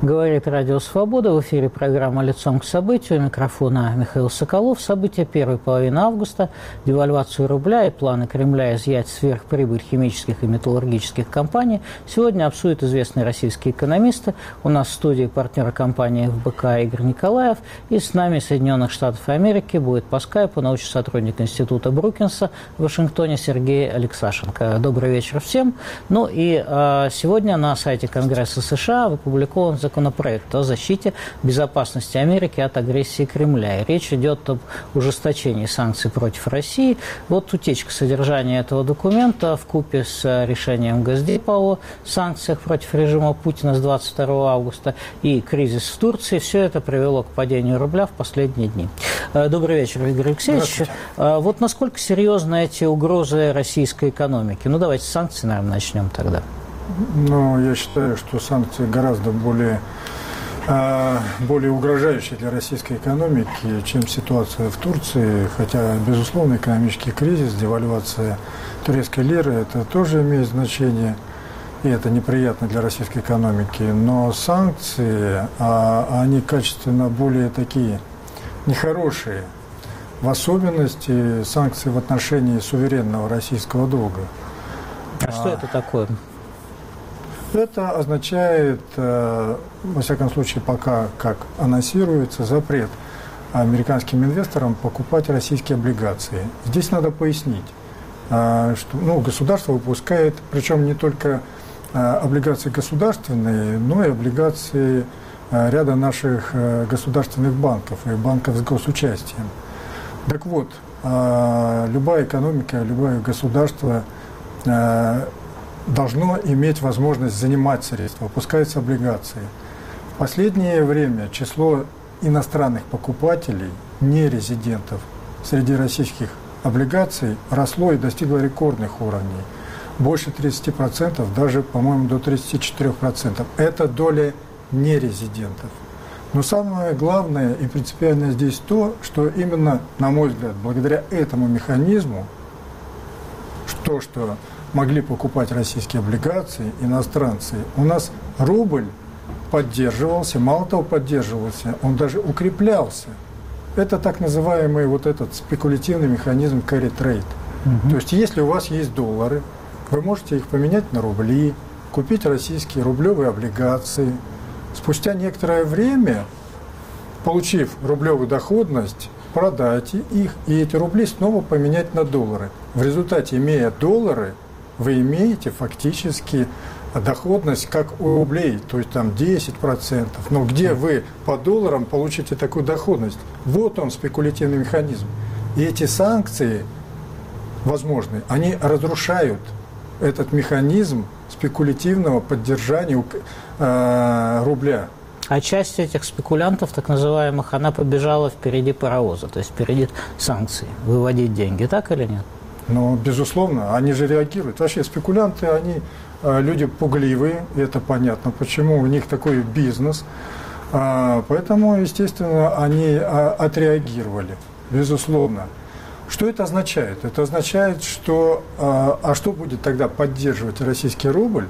Говорит Радио Свобода. В эфире программа «Лицом к событию». У микрофона Михаил Соколов. События первой половины августа, девальвацию рубля и планы Кремля изъять сверхприбыль химических и металлургических компаний сегодня обсудят известные российские экономисты. У нас в студии партнера компании ФБК Игорь Николаев. И с нами из Соединенных Штатов Америки будет по скайпу научный сотрудник Института Брукинса в Вашингтоне Сергей Алексашенко. Добрый вечер всем. Ну и сегодня на сайте Конгресса США опубликован законопроект о защите безопасности Америки от агрессии Кремля. И речь идет об ужесточении санкций против России. Вот утечка содержания этого документа вкупе с решением Госдепа о санкциях против режима Путина с 22 августа и кризис в Турции. Все это привело к падению рубля в последние дни. Добрый вечер, Игорь Алексеевич. Вот насколько серьезны эти угрозы российской экономики? Ну, давайте с санкций, наверное, начнем тогда. Ну, я считаю, что санкции гораздо более угрожающие для российской экономики, чем ситуация в Турции. Хотя, безусловно, экономический кризис, девальвация турецкой лиры, это тоже имеет значение, и это неприятно для российской экономики. Но санкции, они качественно более такие нехорошие, в особенности санкции в отношении суверенного российского долга. А что это такое? Это означает, во всяком случае, пока как анонсируется, запрет американским инвесторам покупать российские облигации. Здесь надо пояснить, что государство выпускает, причем не только облигации государственные, но и облигации ряда наших государственных банков и банков с госучастием. Так вот, любая экономика, любое государство должно иметь возможность занимать средства, выпускаются облигации. В последнее время число иностранных покупателей, нерезидентов, среди российских облигаций росло и достигло рекордных уровней. Больше 30%, даже, по-моему, до 34%. Это доля нерезидентов. Но самое главное и принципиальное здесь то, что именно, на мой взгляд, благодаря этому механизму, что могли покупать российские облигации, иностранцы, у нас рубль поддерживался, мало того поддерживался, он даже укреплялся. Это так называемый вот этот спекулятивный механизм carry trade. То есть если у вас есть доллары, вы можете их поменять на рубли, купить российские рублевые облигации. Спустя некоторое время, получив рублевую доходность, продать их, и эти рубли снова поменять на доллары. В результате, имея доллары, вы имеете фактически доходность как у рублей, то есть там 10%. Но где вы по долларам получите такую доходность? Вот он, спекулятивный механизм. И эти санкции, возможные, они разрушают этот механизм спекулятивного поддержания рубля. А часть этих спекулянтов, так называемых, она побежала впереди паровоза, то есть впереди санкций, выводить деньги, так или нет? Ну, безусловно, они же реагируют. Вообще спекулянты, они люди пугливые, и это понятно, почему у них такой бизнес. Поэтому, естественно, они отреагировали, безусловно. Что это означает? Это означает, что... А что будет тогда поддерживать российский рубль?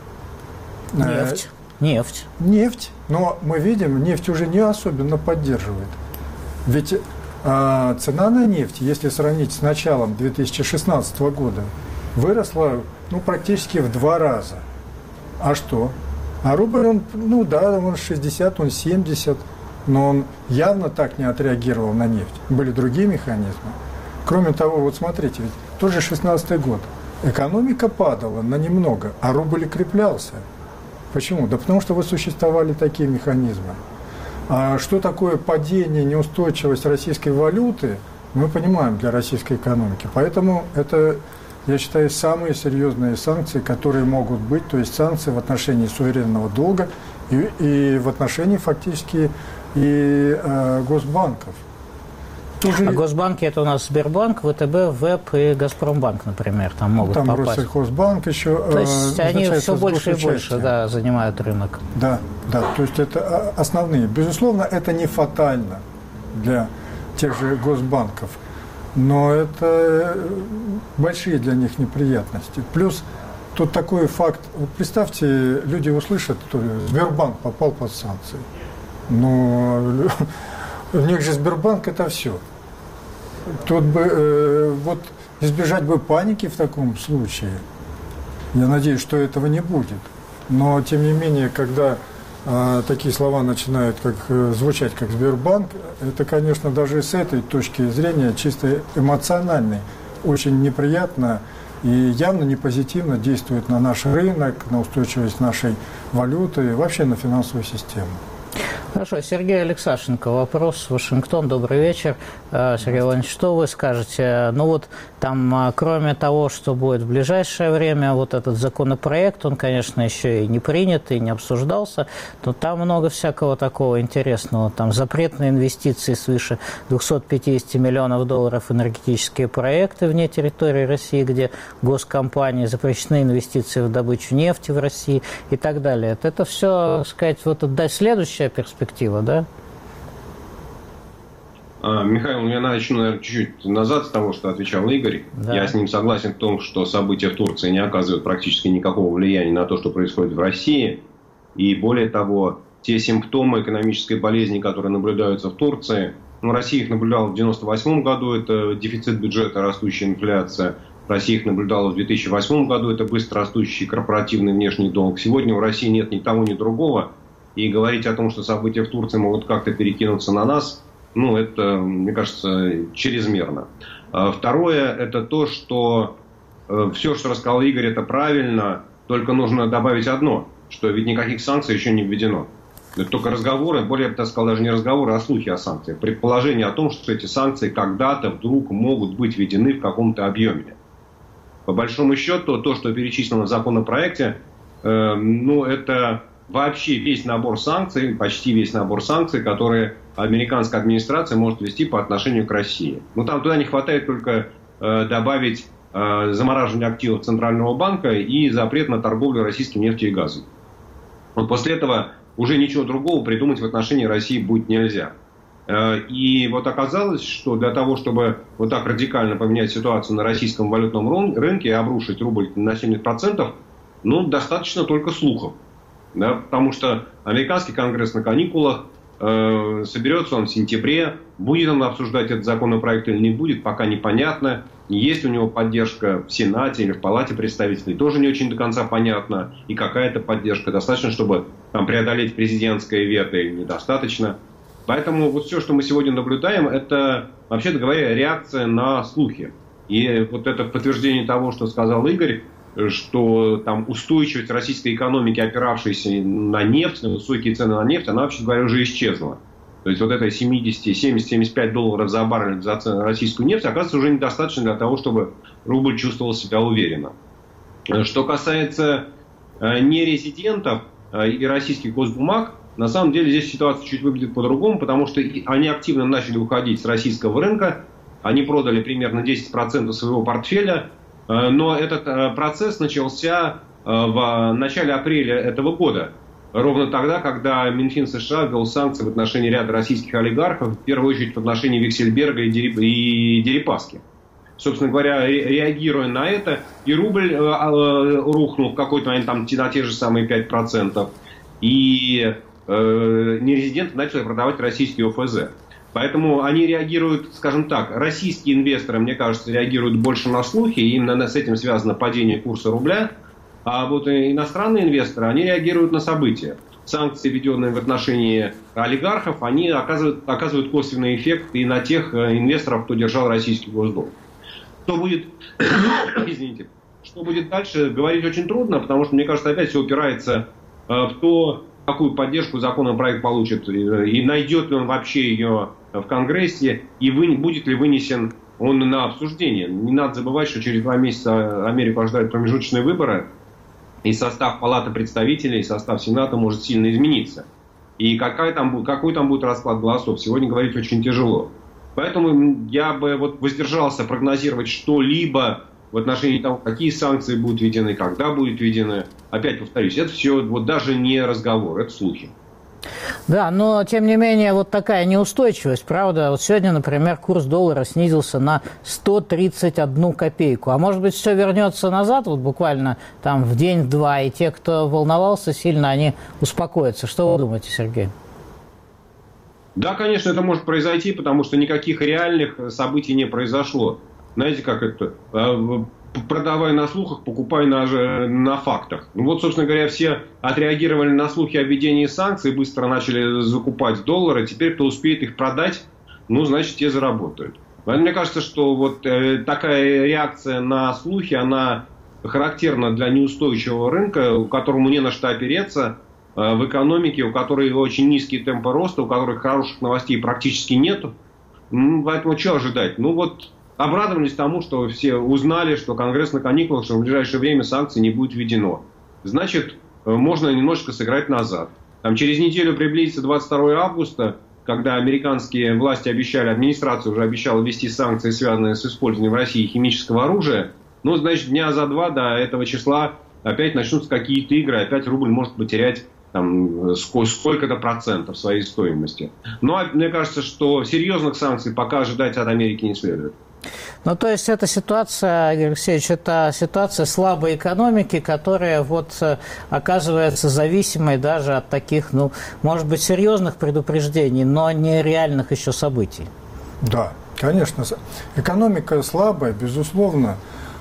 Нефть. Нефть. Но мы видим, нефть уже не особенно поддерживает. Ведь цена на нефть, если сравнить с началом 2016 года, выросла практически в 2 раза. А что? А рубль, он 60, он 70, но он явно так не отреагировал на нефть. Были другие механизмы. Кроме того, вот смотрите, ведь тот же 16 год. Экономика падала на немного, а рубль укреплялся. Почему? Да потому что существовали такие механизмы. А что такое падение, неустойчивость российской валюты, мы понимаем для российской экономики. Поэтому это, я считаю, самые серьезные санкции, которые могут быть, то есть санкции в отношении суверенного долга и в отношении фактически и госбанков. А госбанки это у нас Сбербанк, ВТБ, ВЭБ и Газпромбанк, например, там могут попасть. Там Россельхозбанк еще. То есть они все больше и больше занимают рынок. Да, то есть это основные. Безусловно, это не фатально для тех же госбанков, но это большие для них неприятности. Плюс Тут такой факт. Вот представьте, люди услышат, что Сбербанк попал под санкции. Но у них же Сбербанк это все. Тут бы вот избежать бы паники в таком случае. Я надеюсь, что этого не будет. Но тем не менее, когда такие слова начинают звучать как Сбербанк, это, конечно, даже с этой точки зрения чисто эмоциональной очень неприятно и явно не позитивно действует на наш рынок, на устойчивость нашей валюты и вообще на финансовую систему. Хорошо. Сергей Алексашенко, вопрос. Вашингтон, добрый вечер. Сергей Иванович, что вы скажете? Ну вот там, кроме того, что будет в ближайшее время, вот этот законопроект, он, конечно, еще и не принят, и не обсуждался, но там много всякого такого интересного. Там запрет на инвестиции свыше 250 миллионов долларов в энергетические проекты вне территории России, где госкомпании, запрещены инвестиции в добычу нефти в России и так далее. Это все, так сказать, вот отдать следующая перспектива, да? Михаил, я начну, наверное, чуть-чуть назад с того, что отвечал Игорь. Да. Я с ним согласен в том, что события в Турции не оказывают практически никакого влияния на то, что происходит в России. И более того, те симптомы экономической болезни, которые наблюдаются в Турции, Россия их наблюдала в 1998 году, это дефицит бюджета, растущая инфляция. Россия их наблюдала в 2008 году, это быстро растущий корпоративный внешний долг. Сегодня в России нет ни того, ни другого. И говорить о том, что события в Турции могут как-то перекинуться на нас, это, мне кажется, чрезмерно. Второе, это то, что все, что рассказал Игорь, это правильно, только нужно добавить одно, что ведь никаких санкций еще не введено. Это только разговоры, более, я бы сказал, даже не разговоры, а слухи о санкциях. Предположение о том, что эти санкции когда-то вдруг могут быть введены в каком-то объеме. По большому счету, то, что перечислено в законопроекте, это вообще весь набор санкций, почти весь набор санкций, которые американская администрация может ввести по отношению к России. Там туда не хватает только добавить замораживание активов Центрального банка и запрет на торговлю российским нефтью и газом. После этого уже ничего другого придумать в отношении России будет нельзя. И вот оказалось, что для того, чтобы вот так радикально поменять ситуацию на российском валютном рынке и обрушить рубль на 70%, достаточно только слухов. Да, потому что американский конгресс на каникулах, соберется он в сентябре, будет он обсуждать этот законопроект или не будет, пока непонятно. Есть у него поддержка в Сенате или в Палате представителей, тоже не очень до конца понятно. И какая-то поддержка. Достаточно, чтобы преодолеть президентское вето, или недостаточно. Поэтому вот все, что мы сегодня наблюдаем, это, вообще-то говоря, реакция на слухи. И вот это подтверждение того, что сказал Игорь, что там устойчивость российской экономики, опиравшейся на нефть, на высокие цены на нефть, она, вообще говоря, уже исчезла. То есть вот этой 70-75 долларов за баррель за российскую нефть, оказывается, уже недостаточно для того, чтобы рубль чувствовал себя уверенно. Что касается нерезидентов и российских госбумаг, на самом деле здесь ситуация чуть выглядит по-другому, потому что они активно начали уходить с российского рынка, они продали примерно 10% своего портфеля. Но этот процесс начался в начале апреля этого года. Ровно тогда, когда Минфин США ввел санкции в отношении ряда российских олигархов, в первую очередь в отношении Вексельберга и Дерипаски. Собственно говоря, реагируя на это, и рубль рухнул в какой-то момент на те же самые 5%, и нерезиденты начали продавать российские ОФЗ. Поэтому они реагируют, скажем так, российские инвесторы, мне кажется, реагируют больше на слухи, и именно с этим связано падение курса рубля. А вот иностранные инвесторы, они реагируют на события. Санкции, введенные в отношении олигархов, они оказывают косвенный эффект и на тех инвесторов, кто держал российский госдолг. Что будет, извините, что будет дальше, говорить очень трудно, потому что, мне кажется, опять все упирается в то, какую поддержку законопроект получит, и найдет ли он вообще ее в Конгрессе, и будет ли вынесен он на обсуждение. Не надо забывать, что через 2 месяца Америку ожидают промежуточные выборы, и состав Палаты представителей, и состав Сената может сильно измениться. И какой там будет расклад голосов, сегодня говорить очень тяжело. Поэтому я бы воздержался прогнозировать что-либо в отношении того, какие санкции будут введены, когда будут введены. Опять повторюсь, это все даже не разговор, это слухи. Да, но, тем не менее, вот такая неустойчивость, правда? Вот сегодня, например, курс доллара снизился на 131 копейку. А может быть, все вернется назад, вот буквально там в день-два, и те, кто волновался сильно, они успокоятся. Что вы думаете, Сергей? Да, конечно, это может произойти, потому что никаких реальных событий не произошло. Знаете, как это? Продавай на слухах, покупай на фактах. Ну вот, собственно говоря, все отреагировали на слухи о введении санкций, быстро начали закупать доллары. Теперь, кто успеет их продать, ну, значит, те заработают. Мне кажется, что вот такая реакция на слухи, она характерна для неустойчивого рынка, у которому не на что опереться в экономике, у которой очень низкие темпы роста, у которых хороших новостей практически нету. Поэтому что ожидать? Ну вот... Обрадовались тому, что все узнали, что Конгресс на каникулах, что в ближайшее время санкций не будет введено. Значит, можно немножко сыграть назад. Там, через неделю приблизится 22 августа, когда американские власти обещали, администрация уже обещала ввести санкции, связанные с использованием в России химического оружия. Ну, значит, дня за два до этого числа опять начнутся какие-то игры, опять рубль может потерять там, сколько-то процентов своей стоимости. Но мне кажется, что серьезных санкций пока ожидать от Америки не следует. Ну, то есть, эта ситуация, Игорь Алексеевич, это ситуация слабой экономики, которая вот оказывается зависимой даже от таких, ну, может быть, серьезных предупреждений, но не реальных еще событий. Да, конечно. Экономика слабая, безусловно.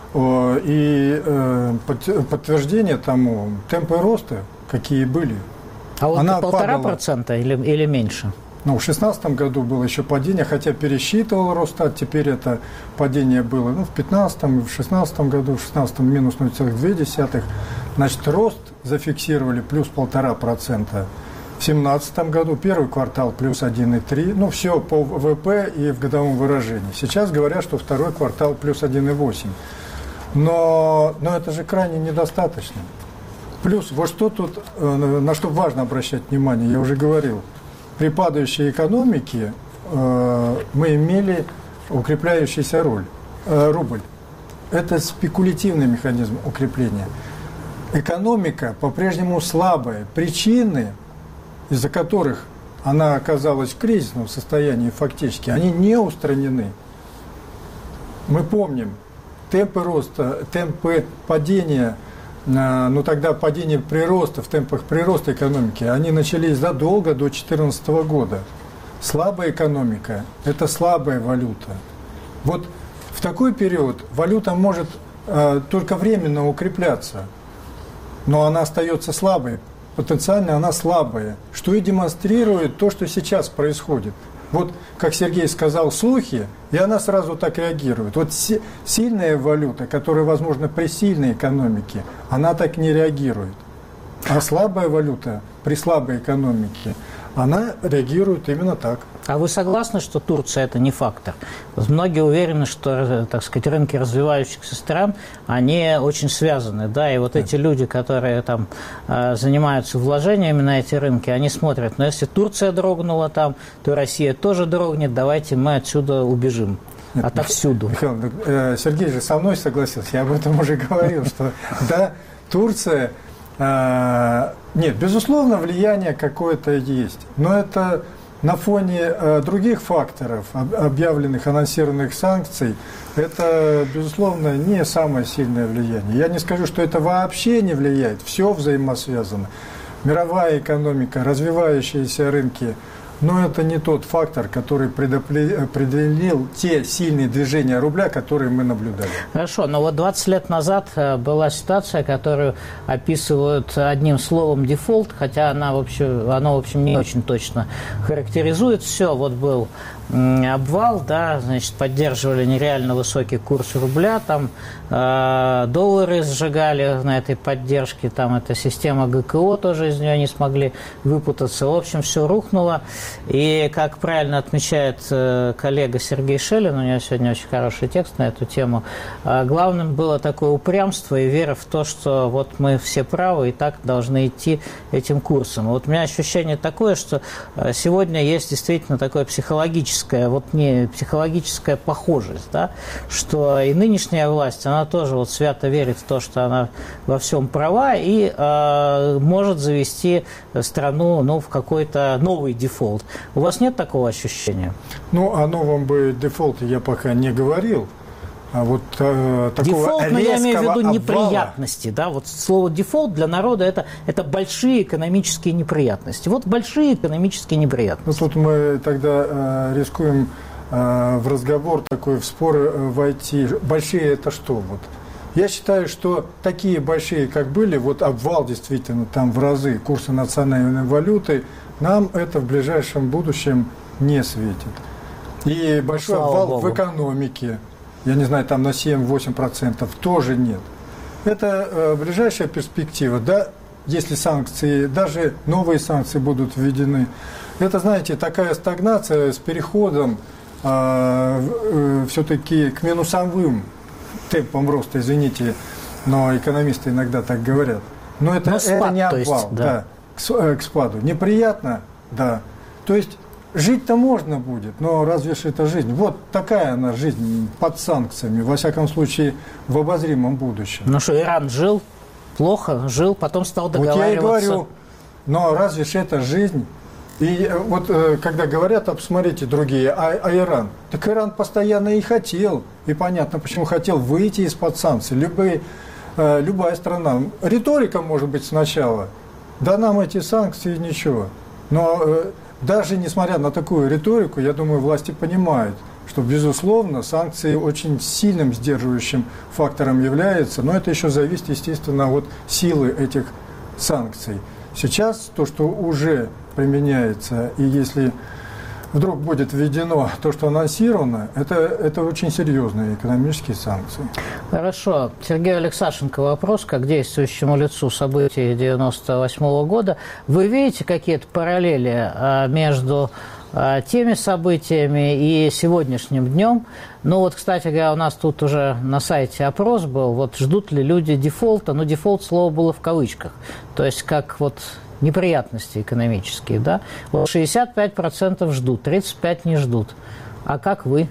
И подтверждение тому, темпы роста, какие были. А вот 1,5% или меньше? Ну, в 2016 году было еще падение, хотя пересчитывал Росстат, теперь это падение было в 2015 и в 2016 году, в 2016 минус 0,2. Значит, рост зафиксировали плюс 1,5%. В 2017 году первый квартал плюс 1,3%. Ну, все по ВВП и в годовом выражении. Сейчас говорят, что второй квартал плюс 1,8%. Но это же крайне недостаточно. Плюс, вот что тут, на что важно обращать внимание, я уже говорил. При падающей экономике мы имели укрепляющийся рубль. Это спекулятивный механизм укрепления. Экономика по-прежнему слабая. Причины, из-за которых она оказалась в кризисном состоянии фактически, они не устранены. Мы помним темпы роста, темпы падения, но тогда падение прироста, в темпах прироста экономики, они начались задолго до 2014 года. Слабая экономика – это слабая валюта. Вот в такой период валюта может только временно укрепляться, но она остается слабой, потенциально она слабая, что и демонстрирует то, что сейчас происходит. Вот, как Сергей сказал, слухи, и она сразу так реагирует. Вот сильная валюта, которая, возможно, при сильной экономике, она так не реагирует. А слабая валюта при слабой экономике, она реагирует именно так. А вы согласны, что Турция – это не фактор? Многие уверены, что, так сказать, рынки развивающихся стран, они очень связаны, да, и вот эти люди, которые там занимаются вложениями на эти рынки, они смотрят, но если Турция дрогнула там, то Россия тоже дрогнет, давайте мы отсюда убежим. Отовсюду. Михаил, Сергей же со мной согласился, я об этом уже говорил, что да, Турция, нет, безусловно, влияние какое-то есть, но это на фоне других факторов, объявленных, анонсированных санкций, это, безусловно, не самое сильное влияние. Я не скажу, что это вообще не влияет, все взаимосвязано. Мировая экономика, развивающиеся рынки, но это не тот фактор, который предопределил те сильные движения рубля, которые мы наблюдали. Хорошо, но вот 20 лет назад была ситуация, которую описывают одним словом дефолт, хотя она, в общем, не очень точно характеризует все. Вот был обвал, да, значит, поддерживали нереально высокий курс рубля, там доллары сжигали на этой поддержке, там эта система ГКО тоже из нее не смогли выпутаться. В общем, все рухнуло. И, как правильно отмечает коллега Сергей Шелин, у него сегодня очень хороший текст на эту тему, главным было такое упрямство и вера в то, что вот мы все правы и так должны идти этим курсом. Вот у меня ощущение такое, что сегодня есть действительно такое психологическое психологическая похожесть, да, что и нынешняя власть, она тоже вот свято верит в то, что она во всем права и может завести страну, в какой-то новый дефолт. У вас нет такого ощущения? О новом бы дефолте я пока не говорил. А вот такого дефолт, но я имею в виду обвала. неприятности. Да? Вот слово дефолт для народа это большие экономические неприятности. Вот большие экономические неприятности. Тут мы тогда рискуем в разговор такой, в спор войти. Большие это что? Вот. Я считаю, что такие большие, как были, вот обвал действительно там в разы курса национальной валюты, нам это в ближайшем будущем не светит. И большой обвал в экономике, я не знаю, там на 7-8% тоже нет. Это ближайшая перспектива, да, если санкции, даже новые санкции будут введены. Это, знаете, такая стагнация с переходом все-таки к минусовым темпам роста, извините, но экономисты иногда так говорят. Но это не обвал, да, к спаду. Неприятно, да. То есть жить-то можно будет, но разве же это жизнь? Вот такая она жизнь под санкциями, во всяком случае, в обозримом будущем. Ну что, Иран жил, плохо жил, потом стал договариваться. Вот я и говорю, но разве же это жизнь? И вот когда говорят, посмотрите другие, а Иран? Так Иран постоянно и хотел, и понятно, почему хотел выйти из-под санкций. Любая страна. Риторика может быть сначала, да нам эти санкции ничего. Но даже несмотря на такую риторику, я думаю, власти понимают, что, безусловно, санкции очень сильным сдерживающим фактором являются, но это еще зависит, естественно, от силы этих санкций. Сейчас то, что уже применяется, и если вдруг будет введено то, что анонсировано, это очень серьезные экономические санкции. Хорошо. Сергей Алексашенко вопрос, как действующему лицу событий 1998 года. Вы видите какие-то параллели между теми событиями и сегодняшним днем? Кстати говоря, у нас тут уже на сайте опрос был, вот ждут ли люди дефолта, но дефолт слово было в кавычках, то есть как неприятности экономические, да? 65% ждут, 35% не ждут. А как вы?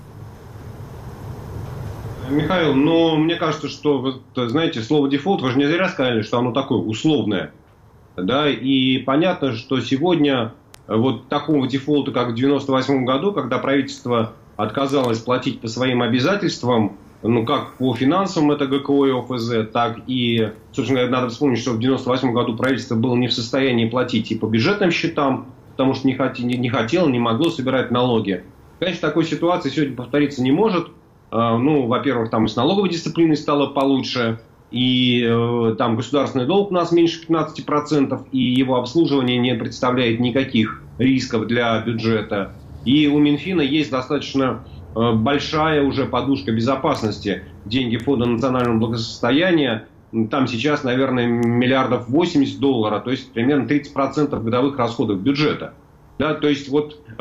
Михаил, мне кажется, что, знаете, слово дефолт, вы же не зря сказали, что оно такое условное, да, и понятно, что сегодня вот такого дефолта, как в 1998 году, когда правительство отказалось платить по своим обязательствам, как по финансовым, это ГКО и ОФЗ, так и, собственно говоря, надо вспомнить, что в 1998 году правительство было не в состоянии платить и по бюджетным счетам, потому что не хотело, не могло собирать налоги. Конечно, такой ситуации сегодня повториться не может. Во-первых, там и с налоговой дисциплиной стало получше, и там государственный долг у нас меньше 15%, и его обслуживание не представляет никаких рисков для бюджета. И у Минфина есть достаточно большая уже подушка безопасности. Деньги Фонда национального благосостояния, там сейчас, наверное, $80 миллиардов, то есть примерно 30% годовых расходов бюджета. Да, то есть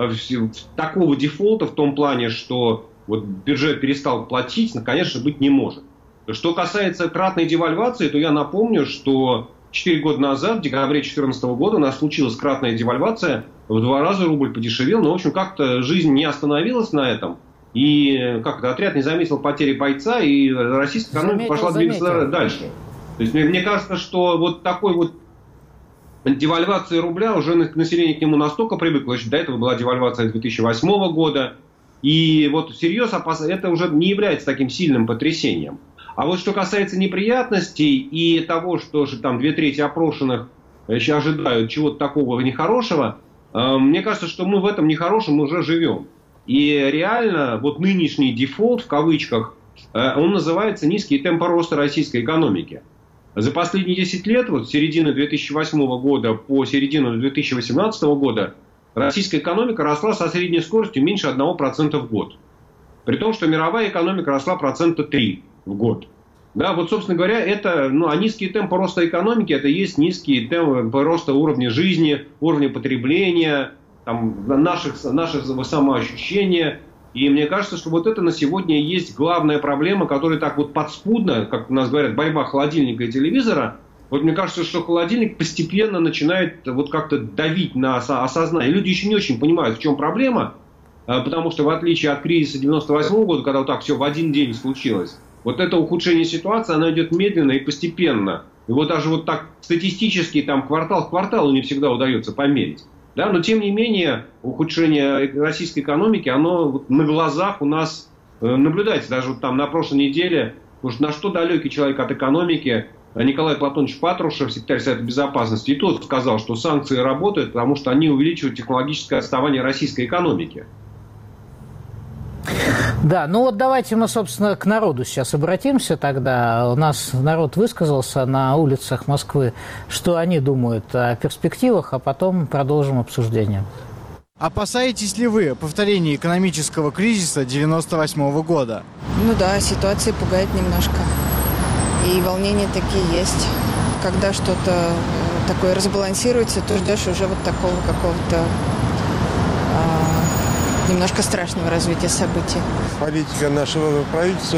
такого дефолта в том плане, что бюджет перестал платить, конечно, быть не может. Что касается кратной девальвации, то я напомню, что 4 года назад, в декабре 2014 года, у нас случилась кратная девальвация, в 2 раза рубль подешевел, но, в общем, как-то жизнь не остановилась на этом. И отряд не заметил потери бойца, и российская экономика пошла двигаться дальше. То есть мне кажется, что такой девальвация рубля, уже население к нему настолько привыкло, что до этого была девальвация 2008 года, и всерьез это уже не является таким сильным потрясением. А что касается неприятностей и того, что там 2/3 опрошенных еще ожидают чего-то такого нехорошего, мне кажется, что мы в этом нехорошем уже живем. И реально нынешний дефолт, в кавычках, он называется низкие темпы роста российской экономики. За последние 10 лет, с середины 2008 года по середину 2018 года, российская экономика росла со средней скоростью меньше 1% в год. При том, что мировая экономика росла 3% в год. Да, собственно говоря, это, а низкие темпы роста экономики, это есть низкие темпы роста уровня жизни, уровня потребления, наших самоощущения. И мне кажется, что это на сегодня есть главная проблема, которая так подспудно, как у нас говорят, борьба холодильника и телевизора. Мне кажется, что холодильник постепенно начинает как-то давить на осознание. Люди еще не очень понимают, в чем проблема. потому что в отличие от кризиса 98 года, когда вот так все в один день случилось, вот это ухудшение ситуации, оно идет медленно и постепенно. И вот даже вот так статистически там квартал к кварталу не всегда удается померить. Да? Но тем не менее ухудшение российской экономики, оно вот на глазах у нас наблюдается. Даже вот там на прошлой неделе, потому что на что далекий человек от экономики, Николай Платонович Патрушев, секретарь Совета Безопасности, и тот сказал, что санкции работают, потому что они увеличивают технологическое отставание российской экономики. Да, ну вот давайте мы, собственно, к народу сейчас обратимся тогда. У нас народ высказался на улицах Москвы, что они думают о перспективах, а потом продолжим обсуждение. Опасаетесь ли вы повторения экономического кризиса 98 года? Ну да, ситуация пугает немножко. И волнения такие есть. Когда что-то такое разбалансируется, то ждешь уже вот такого какого-то немножко страшного развития событий. Политика нашего правительства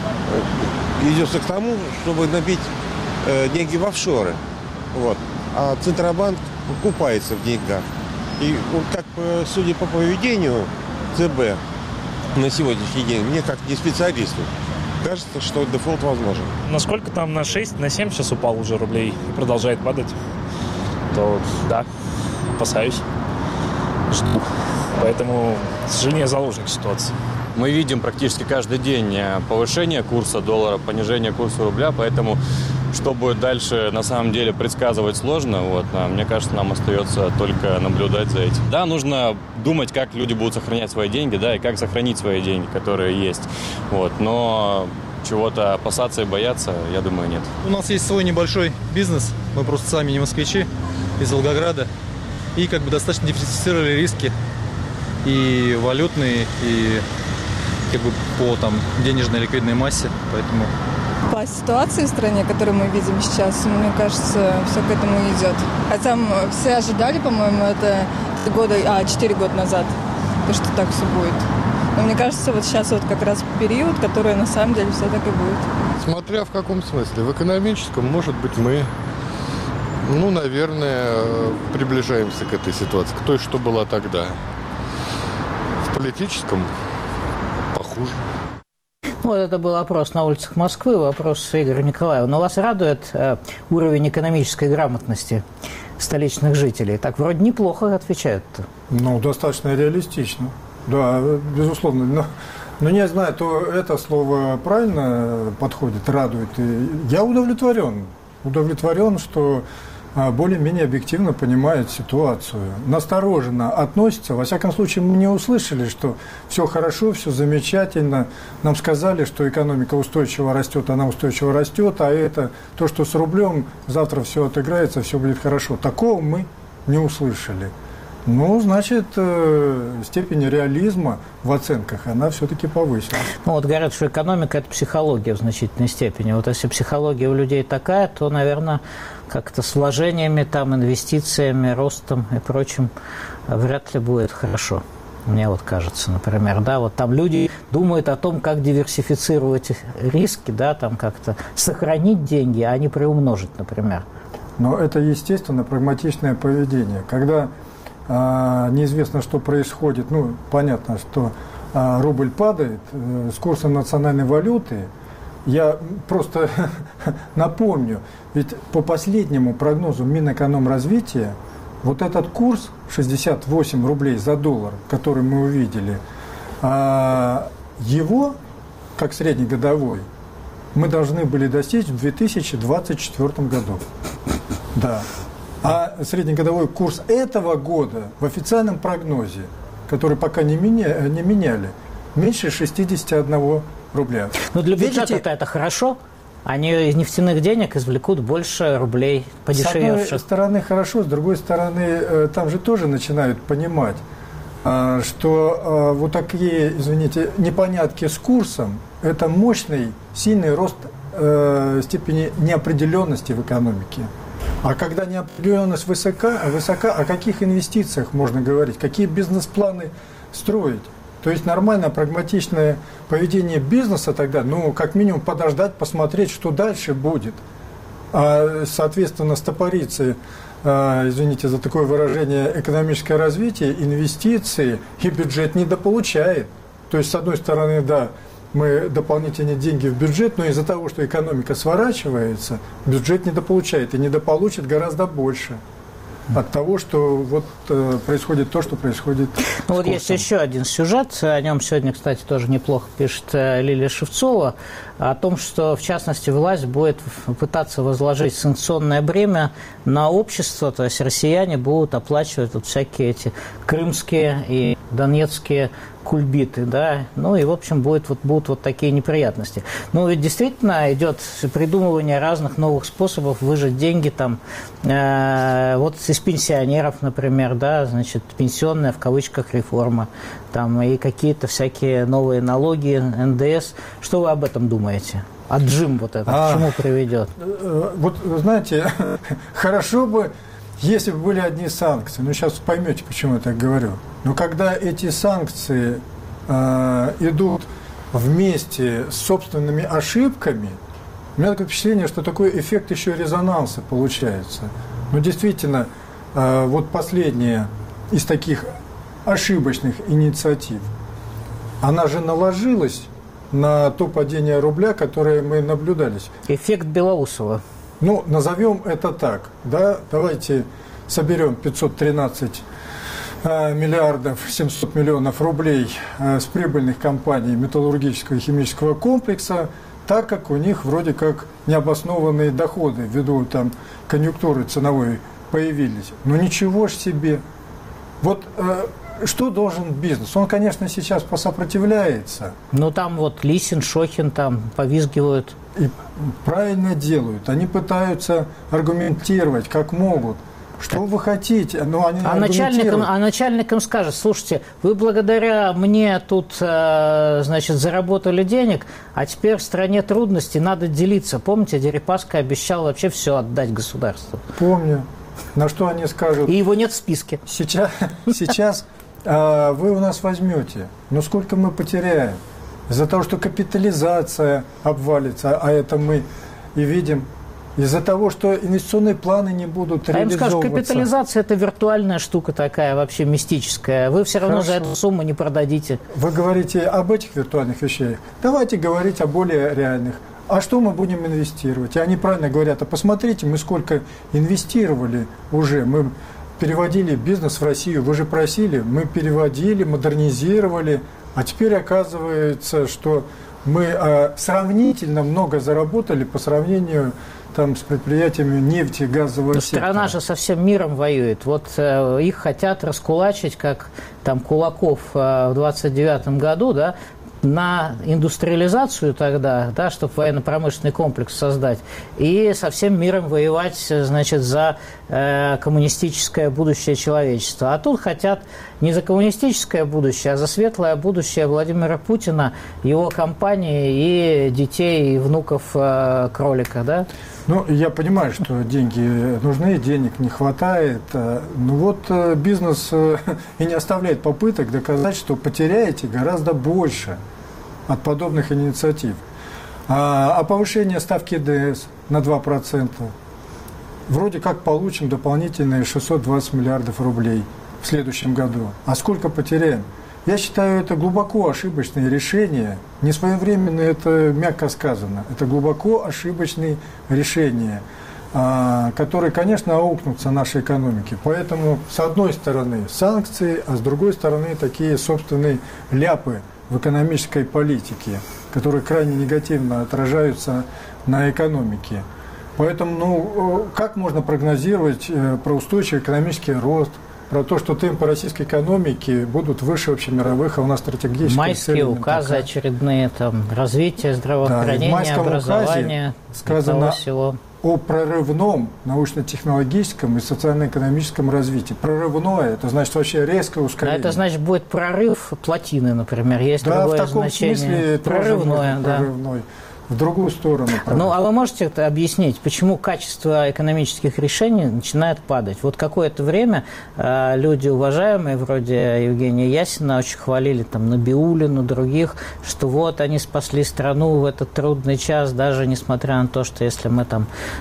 идет к тому, чтобы набить деньги в офшоры. Вот. А Центробанк купается в деньгах. И вот как, судя по поведению ЦБ на сегодняшний день, мне как не специалисту, кажется, что дефолт возможен. Насколько там на 6, на 7 сейчас упал уже рублей и продолжает падать, то да, опасаюсь, жду. Поэтому, к сожалению, я заложник ситуации. Мы видим практически каждый день повышение курса доллара, понижение курса рубля, поэтому что будет дальше, на самом деле, предсказывать сложно. Вот. Мне кажется, нам остается только наблюдать за этим. Да, нужно думать, как люди будут сохранять свои деньги, да, и как сохранить свои деньги, которые есть. Вот. Но чего-то опасаться и бояться, я думаю, нет. У нас есть свой небольшой бизнес, мы просто сами не москвичи, из Волгограда, и как бы достаточно диверсифицировали риски и валютные, и как бы по там денежной ликвидной массе, поэтому... По ситуации в стране, которую мы видим сейчас, мне кажется, все к этому идет. Хотя все ожидали, по-моему, это 4 года назад, то, что так все будет. Но мне кажется, вот сейчас вот как раз период, который на самом деле все так и будет. Смотря в каком смысле. В экономическом, может быть, мы, наверное, приближаемся к этой ситуации, к той, что была тогда. В политическом похуже. Вот это был опрос на улицах Москвы, вопрос Игоря Николаева. Но вас радует уровень экономической грамотности столичных жителей? Так вроде неплохо отвечают-то. Достаточно реалистично. Да, безусловно. Но не знаю, то это слово правильно подходит, радует. И я удовлетворен. Удовлетворен, что более-менее объективно понимает ситуацию. Настороженно относится. Во всяком случае, мы не услышали, что все хорошо, все замечательно. Нам сказали, что экономика устойчиво растет, она устойчиво растет, а это то, что с рублем, завтра все отыграется, все будет хорошо. Такого мы не услышали. Значит, степень реализма в оценках, она все-таки повысилась. Говорят, что экономика – это психология в значительной степени. Вот если психология у людей такая, то, наверное, как-то с вложениями, инвестициями, ростом и прочим вряд ли будет хорошо. Мне вот кажется, например, там люди думают о том, как диверсифицировать риски, как-то сохранить деньги, а не приумножить, например. Но это, естественно, прагматичное поведение. Когда неизвестно, что происходит. Понятно, что рубль падает с курсом национальной валюты. Я просто напомню, ведь по последнему прогнозу Минэкономразвития вот этот курс 68 рублей за доллар, который мы увидели, его, как среднегодовой, мы должны были достичь в 2024 году. Да. А среднегодовой курс этого года в официальном прогнозе, который пока не меняли, меньше 61 рубля. Но для бюджета это хорошо. Они из нефтяных денег извлекут больше рублей подешевевших. С одной стороны хорошо, с другой стороны там же тоже начинают понимать, что вот такие, непонятки с курсом – это мощный, сильный рост степени неопределенности в экономике. А когда неопределенность высока, о каких инвестициях можно говорить, какие бизнес-планы строить? То есть нормальное, прагматичное поведение бизнеса тогда, как минимум подождать, посмотреть, что дальше будет. А, соответственно, стопориться извините за такое выражение, экономическое развитие, инвестиции, и бюджет недополучает. То есть, с одной стороны, да, мы дополнительные деньги в бюджет, но из-за того, что экономика сворачивается, бюджет недополучает и недополучит гораздо больше от того, что вот происходит то, что происходит. Ну, вот есть еще один сюжет, о нем сегодня, кстати, тоже неплохо пишет Лилия Шевцова, о том, что, в частности, власть будет пытаться возложить санкционное бремя на общество, то есть россияне будут оплачивать вот всякие эти крымские и донецкие кульбиты, да, ну и, в общем, будут вот такие неприятности. Ну, ведь действительно идет придумывание разных новых способов выжать деньги, там, вот из пенсионеров, например, да, значит, пенсионная, в кавычках, реформа, там, и какие-то всякие новые налоги, НДС. Что вы об этом думаете? Отжим вот это, к чему приведет? Вот, знаете, хорошо бы, если бы были одни санкции, ну, сейчас поймете, почему я так говорю. Но когда эти санкции идут вместе с собственными ошибками, у меня такое впечатление, что такой эффект еще резонанса получается. Но действительно, вот последняя из таких ошибочных инициатив, она же наложилась на то падение рубля, которое мы наблюдались. Эффект Белоусова. Ну, назовем это так, да, давайте соберем 513 миллиардов 700 миллионов рублей с прибыльных компаний металлургического и химического комплекса, так как у них вроде как необоснованные доходы ввиду там конъюнктуры ценовой появились. Но ничего ж себе. Вот что должен бизнес? Он, конечно, сейчас посопротивляется. Ну, там вот Лисин, Шохин там повизгивают. И правильно делают. Они пытаются аргументировать, как могут. Что вы хотите? Но они начальникам скажет: слушайте, вы благодаря мне тут, значит, заработали денег, а теперь в стране трудностей, надо делиться. Помните, Дерипаска обещал вообще все отдать государству? Помню. На что они скажут? И его нет в списке. Сейчас вы у нас возьмете, но сколько мы потеряем? Из-за того, что капитализация обвалится, а это мы и видим, из-за того, что инвестиционные планы не будут реализовываться. Я им скажу, капитализация – это виртуальная штука такая, вообще мистическая. Вы все равно за эту сумму не продадите. Вы говорите об этих виртуальных вещах. Давайте говорить о более реальных. А что мы будем инвестировать? И они правильно говорят: а посмотрите, мы сколько инвестировали уже. Мы переводили бизнес в Россию. Вы же просили, мы переводили, модернизировали. А теперь оказывается, что мы сравнительно много заработали по сравнению там с предприятиями нефти, газового сектора. Страна же со всем миром воюет. Вот их хотят раскулачить, как там Кулаков в 29 году, да, на индустриализацию тогда, да, чтобы военно-промышленный комплекс создать, и со всем миром воевать, значит, за коммунистическое будущее человечества. А тут хотят не за коммунистическое будущее, а за светлое будущее Владимира Путина, его компании и детей, и внуков кролика, да? Ну, я понимаю, что деньги нужны, денег не хватает. Но вот бизнес и не оставляет попыток доказать, что потеряете гораздо больше от подобных инициатив. А повышение ставки НДС на 2%. Вроде как получим дополнительные 620 миллиардов рублей в следующем году. А сколько потеряем? Я считаю, это глубоко ошибочное решение. Несвоевременное, это мягко сказано. Это глубоко ошибочные решения, которые, конечно, аукнутся нашей экономике. Поэтому, с одной стороны, санкции, а с другой стороны, такие собственные ляпы в экономической политике, которые крайне негативно отражаются на экономике. Поэтому, ну, как можно прогнозировать про устойчивый экономический рост, про то, что темпы российской экономики будут выше общемировых, а у нас стратегические майские указы очередные, там, развитие, здравоохранение, да, образование, сказано о прорывном научно-технологическом и социально-экономическом развитии. Прорывное – это значит вообще резкое ускорение. Это значит будет прорыв плотины, например, есть да, другое в таком значение. Смысле прорывное, да. Прорывной. В другую сторону. Ну, а вы можете это объяснить, почему качество экономических решений начинает падать? Вот какое-то время люди уважаемые, вроде Евгения Ясина, очень хвалили там Набиуллину, других, что вот они спасли страну в этот трудный час, даже несмотря на то, что если мы там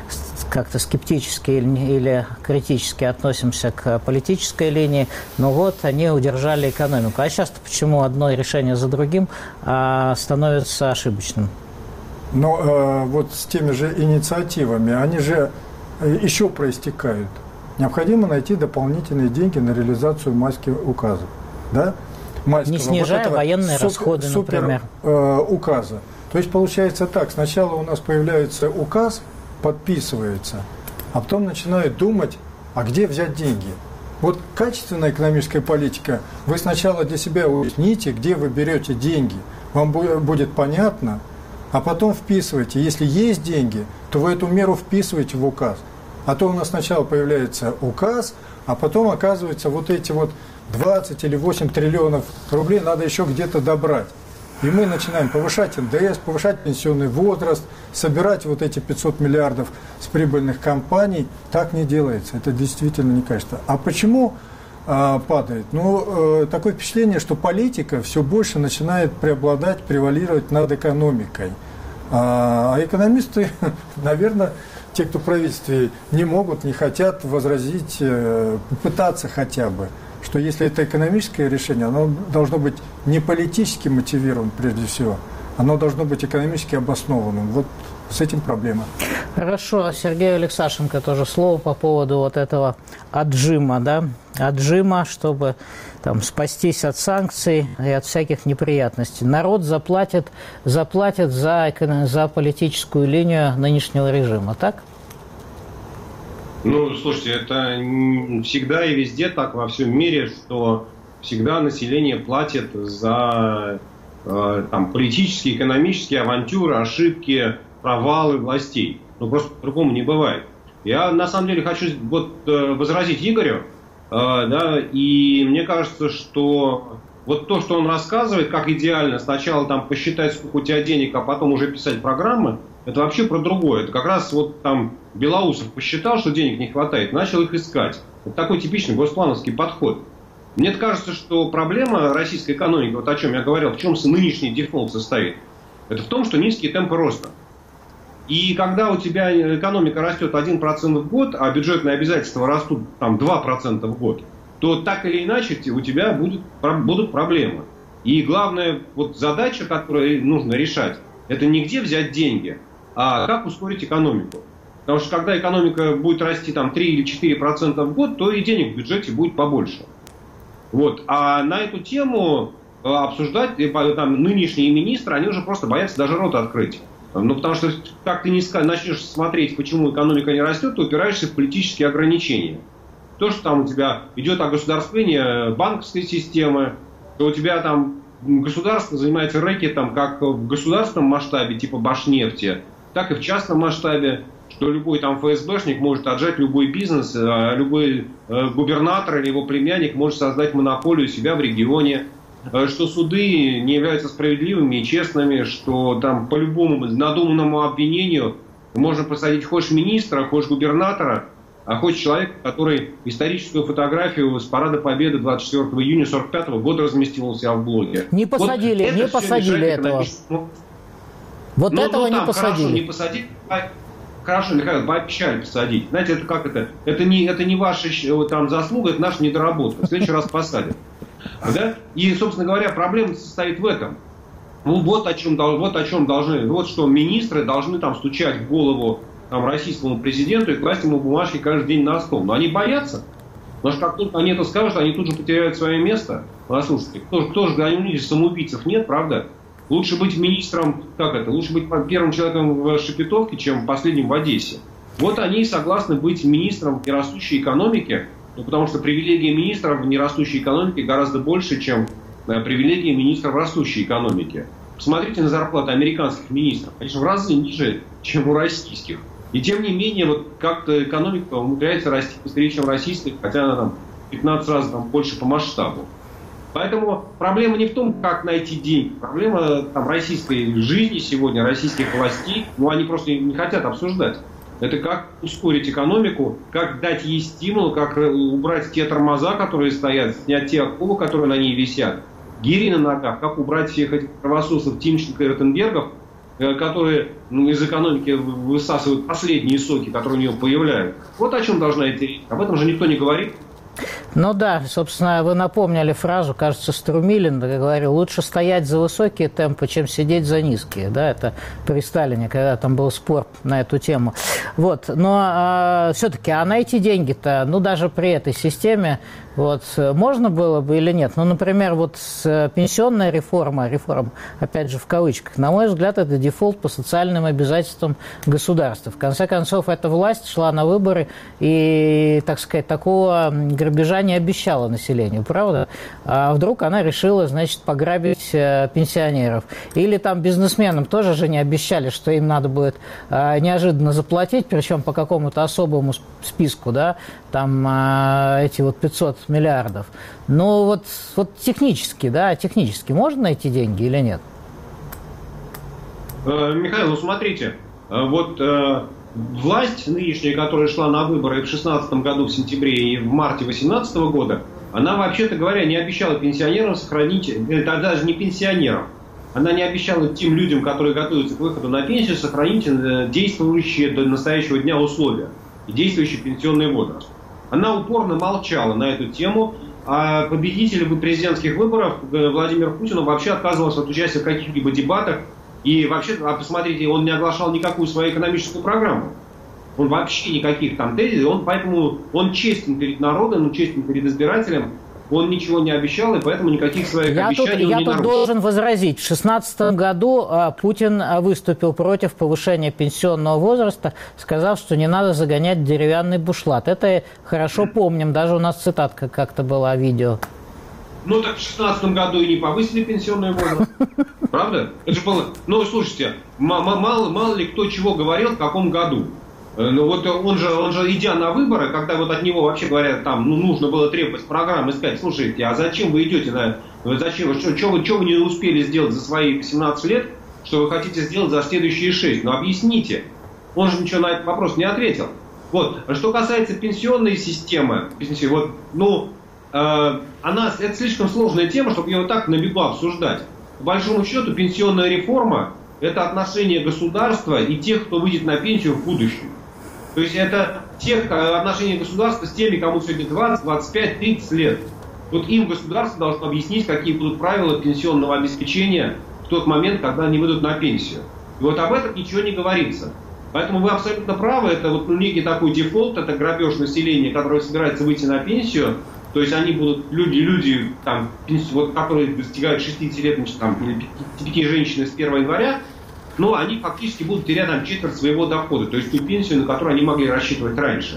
как-то скептически или критически относимся к политической линии, но вот они удержали экономику. А сейчас-то почему одно решение за другим становится ошибочным? Но вот с теми же инициативами, они же еще проистекают. Необходимо найти дополнительные деньги на реализацию майских указов. Да? Не снижая военные расходы, например. Указа. То есть получается так, сначала у нас появляется указ, подписывается, а потом начинают думать, а где взять деньги. Вот качественная экономическая политика, вы сначала для себя уясните, где вы берете деньги, вам будет понятно, а потом вписывайте. Если есть деньги, то вы эту меру вписываете в указ. А то у нас сначала появляется указ, а потом оказывается вот эти вот 20 или 8 триллионов рублей надо еще где-то добрать. И мы начинаем повышать НДС, повышать пенсионный возраст, собирать вот эти 500 миллиардов с прибыльных компаний. Так не делается. Это действительно некачественно. А почему падает? Ну, такое впечатление, что политика все больше начинает преобладать, превалировать над экономикой. А экономисты, наверное, те, кто в правительстве, не могут, не хотят возразить, попытаться хотя бы, что если это экономическое решение, оно должно быть не политически мотивированным прежде всего, оно должно быть экономически обоснованным. Вот с этим проблема. Хорошо. Сергей Алексашенко тоже слово по поводу вот этого отжима, да? Отжима, чтобы там спастись от санкций и от всяких неприятностей. Народ заплатит за политическую линию нынешнего режима, так? Ну, слушайте, это всегда и везде так во всем мире, что всегда население платит за там, политические, экономические авантюры, ошибки, провалы властей. Ну, просто по-другому не бывает. Я, на самом деле, хочу возразить Игорю, да, и мне кажется, что вот то, что он рассказывает, как идеально сначала там посчитать, сколько у тебя денег, а потом уже писать программы, это вообще про другое. Это как раз вот там Белоусов посчитал, что денег не хватает, начал их искать. Это такой типичный госплановский подход. Мне кажется, что проблема российской экономики, вот о чем я говорил, в чем нынешний дефолт состоит, это в том, что низкие темпы роста. И когда у тебя экономика растет 1% в год, а бюджетные обязательства растут там 2% в год, то так или иначе у тебя будут проблемы. И главная вот задача, которую нужно решать, это не где взять деньги, а как ускорить экономику. Потому что когда экономика будет расти там 3 или 4% в год, то и денег в бюджете будет побольше. Вот. А на эту тему обсуждать там, нынешние министры, они уже просто боятся даже рот открыть. Ну, потому что как ты не начнешь смотреть, почему экономика не растет, то упираешься в политические ограничения. То, что там у тебя идет огосударствление банковской системы, что у тебя там государство занимается рэкетом как в государственном масштабе, типа Башнефти, так и в частном масштабе, что любой там ФСБшник может отжать любой бизнес, а любой губернатор или его племянник может создать монополию себя в регионе, что суды не являются справедливыми и честными, что там по любому надуманному обвинению можно посадить хоть министра, хоть губернатора, а хоть человека, который историческую фотографию с парада Победы 24 июня 1945 года разместил у себя в блоге. Не посадили, вот не посадили этого. Вот ну, этого не посадили. Хорошо, не посадили. Хорошо, Михаил, пообещали посадить. Знаете, это как это? Это не ваша там заслуга, это наша недоработка. В следующий раз посадят. Да? И, собственно говоря, проблема состоит в этом. Ну, вот о чем должны, вот что министры должны там стучать в голову там, российскому президенту и класть ему бумажки каждый день на стол. Но они боятся. Потому что как только они это скажут, они тут же потеряют свое место. Послушайте, кто же, они самоубийцев нет, правда? Лучше быть министром, лучше быть первым человеком в Шепетовке, чем последним в Одессе. Вот они и согласны быть министром нерастущей экономики, потому что привилегии министров в нерастущей экономике гораздо больше, чем привилегии министров в растущей экономике. Посмотрите на зарплаты американских министров. Конечно, в разы ниже, чем у российских. И тем не менее, вот как-то экономика умудряется расти быстрее, чем российская, хотя она там 15 раз там, больше по масштабу. Поэтому проблема не в том, как найти деньги. Проблема там, российской жизни сегодня, российских властей, они просто не хотят обсуждать. Это как ускорить экономику, как дать ей стимул, как убрать те тормоза, которые стоят, снять те оковы, которые на ней висят, гири на ногах, как убрать всех этих кровососов, Тимченко и Ротенбергов, которые из экономики высасывают последние соки, которые у нее появляются. Вот о чем должна идти речь. Об этом же никто не говорит. Ну да, собственно, вы напомнили фразу, кажется, Струмилин говорил: лучше стоять за высокие темпы, чем сидеть за низкие. Да, это при Сталине, когда там был спор на эту тему. Вот, но все-таки, на эти деньги-то, даже при этой системе, можно было бы или нет? Например, пенсионная реформа, опять же, в кавычках, на мой взгляд, это дефолт по социальным обязательствам государства. В конце концов, эта власть шла на выборы и, так сказать, такого грабежа не обещала населению, правда? А вдруг она решила, пограбить пенсионеров. Или там бизнесменам тоже же не обещали, что им надо будет неожиданно заплатить, причем по какому-то особому списку, да, там эти 500 миллиардов. Но технически можно найти деньги или нет? Михаил, смотрите, власть нынешняя, которая шла на выборы в 2016 году в сентябре и в марте 2018 года, она, вообще-то говоря, не обещала пенсионерам сохранить, это даже не пенсионерам, она не обещала тем людям, которые готовятся к выходу на пенсию, сохранить действующие до настоящего дня условия и действующий пенсионный возраст. Она упорно молчала на эту тему, а победитель президентских выборов Владимир Путин вообще отказывался от участия в каких-либо дебатах. И вообще, посмотрите, он не оглашал никакую свою экономическую программу. Он вообще никаких там тезисов, поэтому он честен перед народом, честен перед избирателем. Он ничего не обещал, и поэтому никаких своих обещаний он не нарушил. Я тут должен возразить. В 2016 году Путин выступил против повышения пенсионного возраста, сказав, что не надо загонять деревянный бушлат. Это хорошо помним, даже у нас цитатка как-то была, видео. Так в 2016 году и не повысили пенсионный возраст. Правда? Это же было... слушайте, мало ли кто чего говорил в каком году. Он же, идя на выборы, когда от него, вообще говоря, там, нужно было требовать программы, сказать: слушайте, а зачем вы идете зачем, что вы не успели сделать за свои 18 лет, что вы хотите сделать за следующие 6? Объясните. Он же ничего на этот вопрос не ответил. Что касается пенсионной системы, это слишком сложная тема, чтобы ее так на бегу обсуждать. По большому счету, пенсионная реформа – это отношение государства и тех, кто выйдет на пенсию в будущем. То есть это отношения государства с теми, кому сегодня 20, 25, 30 лет. Им государство должно объяснить, какие будут правила пенсионного обеспечения в тот момент, когда они выйдут на пенсию. И об этом ничего не говорится. Поэтому вы абсолютно правы, это некий такой дефолт, это грабеж населения, которое собирается выйти на пенсию. То есть они будут, люди там, которые достигают 60 лет, или 5 женщин с 1 января, они фактически будут терять четверть своего дохода, то есть ту пенсию, на которую они могли рассчитывать раньше.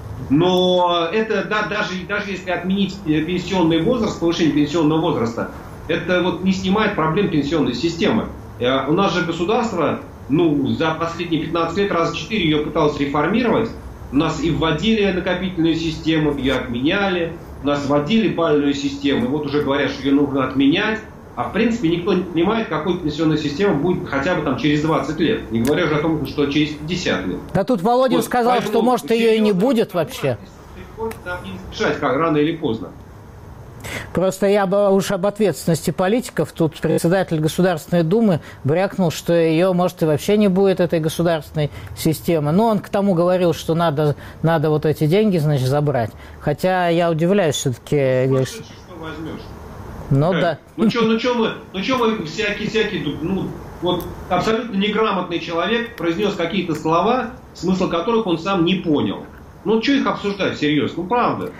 Но это, даже если отменить пенсионный возраст, повышение пенсионного возраста, это не снимает проблем пенсионной системы. У нас же государство, за последние 15 лет раза 4 ее пыталось реформировать. У нас и вводили накопительную систему, ее отменяли. У нас вводили бальную систему, и уже говорят, что ее нужно отменять. А в принципе никто не понимает, какой пенсионная система будет хотя бы через 20 лет. Не говоря уже о том, что через 50 лет. Да тут Володин сказал, что может ее и не будет вообще. Нам не спешать, рано или поздно. Просто я уж об ответственности политиков. Тут председатель Государственной Думы брякнул, что ее, может, и вообще не будет, этой государственной системы. Но он к тому говорил, что надо эти деньги, забрать. Хотя я удивляюсь все-таки. Что возьмешь? Да. Что вы всякий, абсолютно неграмотный человек произнес какие-то слова, смысл которых он сам не понял. Что их обсуждать всерьез? Правда.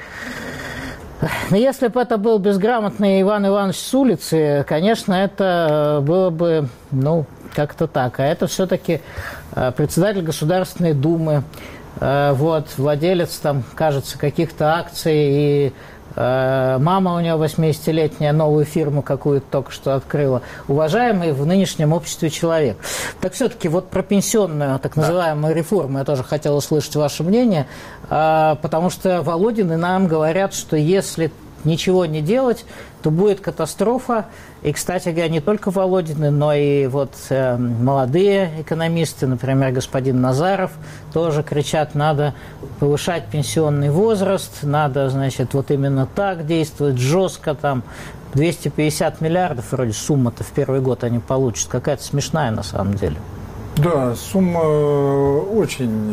Но если бы это был безграмотный Иван Иванович с улицы, конечно, это было бы, как-то так. А это все-таки председатель Государственной Думы, владелец, кажется, каких-то акций, и мама у него 80-летняя новую фирму какую-то только что открыла. Уважаемый в нынешнем обществе человек. Так все-таки про пенсионную, так называемую реформу я тоже хотел услышать ваше мнение, потому что Володин и нам говорят, что если ничего не делать, то будет катастрофа. И, кстати говоря, не только Володины, но и вот молодые экономисты, например, господин Назаров, тоже кричат, надо повышать пенсионный возраст, надо, значит, вот именно так действовать, жестко там. 250 миллиардов вроде сумма-то в первый год они получат. Какая-то смешная на самом деле. Да, сумма очень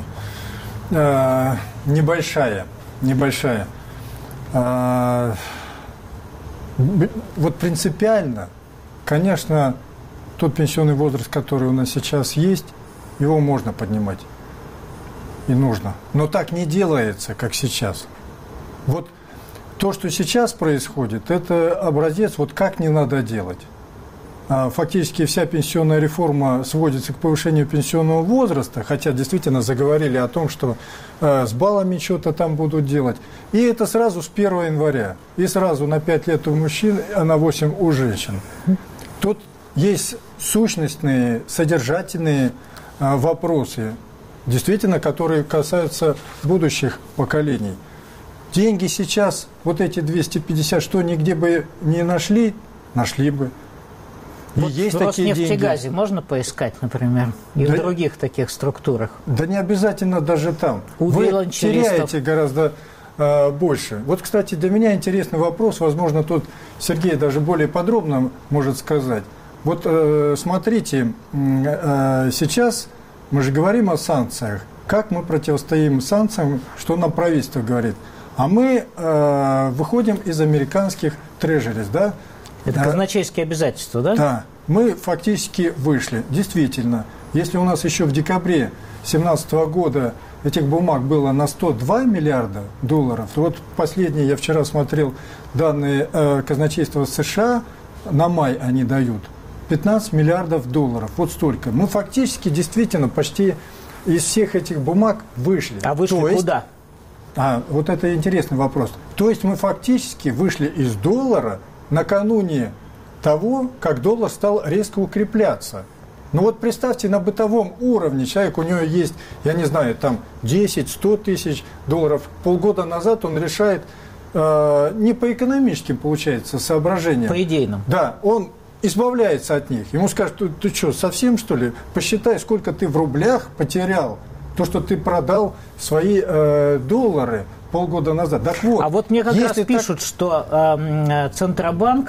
небольшая. Вот принципиально, конечно, тот пенсионный возраст, который у нас сейчас есть, его можно поднимать. И нужно. Но так не делается, как сейчас. Вот то, что сейчас происходит, это образец, вот как не надо делать. Фактически вся пенсионная реформа сводится к повышению пенсионного возраста, хотя действительно заговорили о том, что с баллами что-то там будут делать. И это сразу с 1 января. И сразу на 5 лет у мужчин, а на 8 у женщин. Тут есть сущностные, содержательные вопросы, действительно, которые касаются будущих поколений. Деньги сейчас, вот эти 250, что нигде бы не нашли, нашли бы. Вот есть в Роснефтегазе можно поискать, например, и в других таких структурах? Да не обязательно даже там. Вы теряете гораздо больше. Вот, кстати, для меня интересный вопрос, возможно, тут Сергей даже более подробно может сказать. Вот смотрите, сейчас мы же говорим о санкциях. Как мы противостоим санкциям, что нам правительство говорит? А мы выходим из американских трежерис, да? Это казначейские обязательства, да? Да. Мы фактически вышли. Действительно, если у нас еще в декабре 2017 года этих бумаг было на 102 миллиарда долларов, то вот последние, я вчера смотрел данные казначейства США, на май они дают 15 миллиардов долларов. Вот столько. Мы фактически действительно почти из всех этих бумаг вышли. А вышли куда? Вот это интересный вопрос. То есть мы фактически вышли из доллара накануне того, как доллар стал резко укрепляться. Ну вот представьте, на бытовом уровне человек, у него есть, я не знаю, там 10-100 тысяч долларов. Полгода назад он решает не по экономическим, получается, соображениям. По идейным. Да, он избавляется от них. Ему скажут, ты что, совсем что ли? Посчитай, сколько ты в рублях потерял. То, что ты продал свои доллары полгода назад. Так вот, а вот мне как раз пишут, что Центробанк,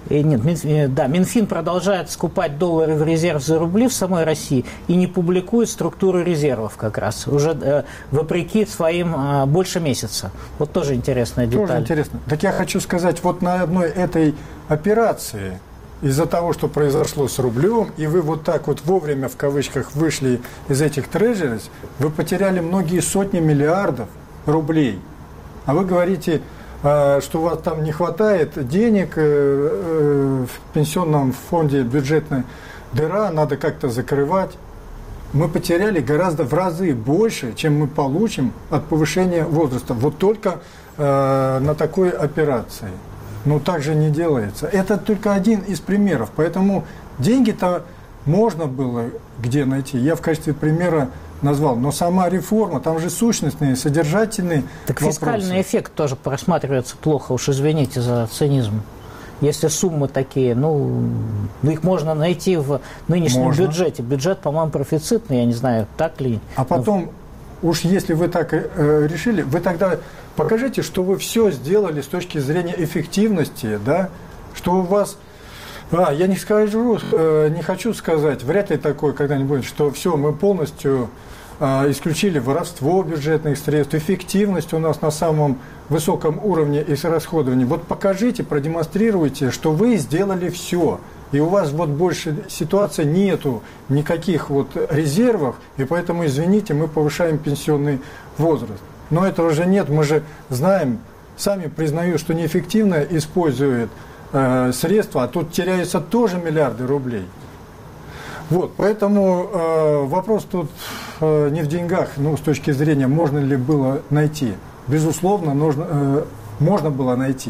Минфин продолжает скупать доллары в резерв за рубли в самой России и не публикует структуру резервов как раз, уже вопреки своим больше месяца. Вот тоже интересная деталь. Тоже интересно. Так я хочу сказать, вот на одной этой операции, из-за того, что произошло с рублем, и вы вот так вот вовремя, в кавычках, вышли из этих трежерис, вы потеряли многие сотни миллиардов рублей. А вы говорите, что у вас там не хватает денег в пенсионном фонде, бюджетная дыра, надо как-то закрывать. Мы потеряли гораздо в разы больше, чем мы получим от повышения возраста. Вот только на такой операции. Но так же не делается. Это только один из примеров. Поэтому деньги-то можно было где найти. Я в качестве примера назвал. Но сама реформа, там же сущностные, содержательные так вопросы. Фискальный эффект тоже просматривается плохо. Уж извините за цинизм. Если суммы такие, их можно найти в нынешнем бюджете. Бюджет, по-моему, профицитный, я не знаю, так ли. А потом, уж если вы так решили, вы тогда покажите, что вы все сделали с точки зрения эффективности, да, что у вас... я не скажу, не хочу сказать, вряд ли такое когда-нибудь, что все, мы полностью исключили воровство бюджетных средств, эффективность у нас на самом высоком уровне израсходования. Вот покажите, продемонстрируйте, что вы сделали все. И у вас вот больше ситуации нету никаких вот резервов, и поэтому, извините, мы повышаем пенсионный возраст. Но этого же нет, мы же знаем, сами признаю, что неэффективно используют средства, а тут теряются тоже миллиарды рублей. Вот, поэтому вопрос тут не в деньгах, с точки зрения, можно ли было найти. Безусловно, можно было найти.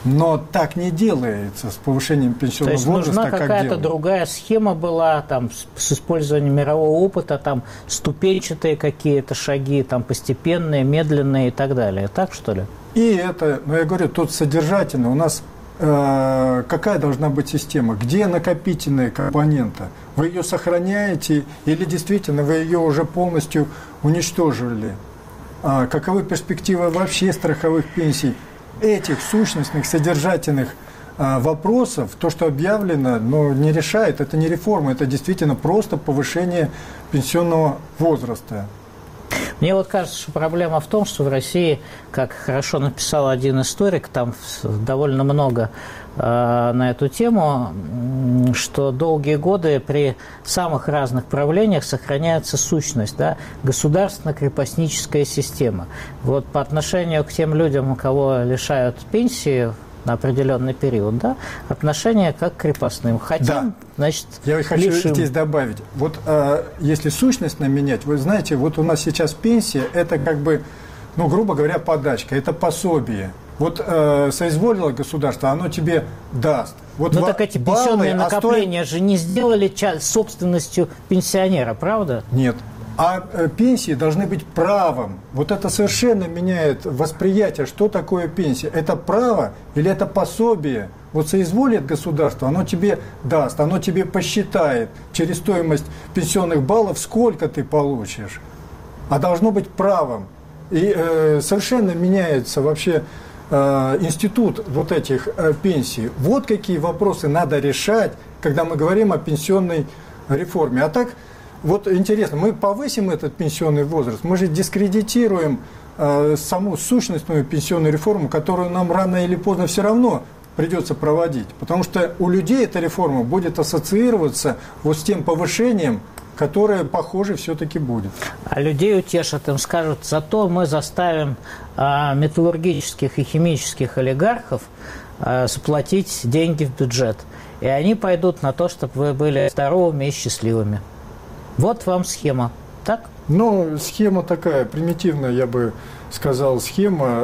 Но так не делается с повышением пенсионного возраста. То есть нужна какая-то другая схема была, там, с использованием мирового опыта, там, ступенчатые какие-то шаги, там, постепенные, медленные и так далее. Так, что ли? И это, я говорю, тут содержательно. У нас какая должна быть система? Где накопительная компонента? Вы ее сохраняете или действительно вы ее уже полностью уничтожили? Каковы перспективы вообще страховых пенсий? Этих сущностных, содержательных вопросов, то, что объявлено, но не решает, это не реформа, это действительно просто повышение пенсионного возраста. Мне вот кажется, что проблема в том, что в России, как хорошо написал один историк, там довольно много на эту тему, что долгие годы при самых разных правлениях сохраняется сущность, да, государственно-крепостническая система. Вот по отношению к тем людям, кого лишают пенсии на определенный период, да, отношение как к крепостным. Хотим, да. Значит, я хочу лишим. Здесь добавить. Вот если сущность менять, вы знаете, вот у нас сейчас пенсия, это как бы, грубо говоря, подачка, это пособие. Вот соизволило государство, оно тебе даст. Вот так эти пенсионные накопления же не сделали собственностью пенсионера, правда? Нет. А пенсии должны быть правом. Вот это совершенно меняет восприятие, что такое пенсия. Это право или это пособие? Вот соизволит государство, оно тебе даст, оно тебе посчитает через стоимость пенсионных баллов, сколько ты получишь. А должно быть правом. И совершенно меняется вообще институт вот этих пенсий. Вот какие вопросы надо решать, когда мы говорим о пенсионной реформе. А так, вот интересно, мы повысим этот пенсионный возраст, мы же дискредитируем саму сущностную пенсионную реформу, которую нам рано или поздно все равно придется проводить. Потому что у людей эта реформа будет ассоциироваться вот с тем повышением, которое, похоже, все-таки будет. А людей утешат, им скажут, зато мы заставим металлургических и химических олигархов заплатить деньги в бюджет. И они пойдут на то, чтобы вы были здоровыми и счастливыми. Вот вам схема, так? Схема такая, примитивная, я бы сказал, схема,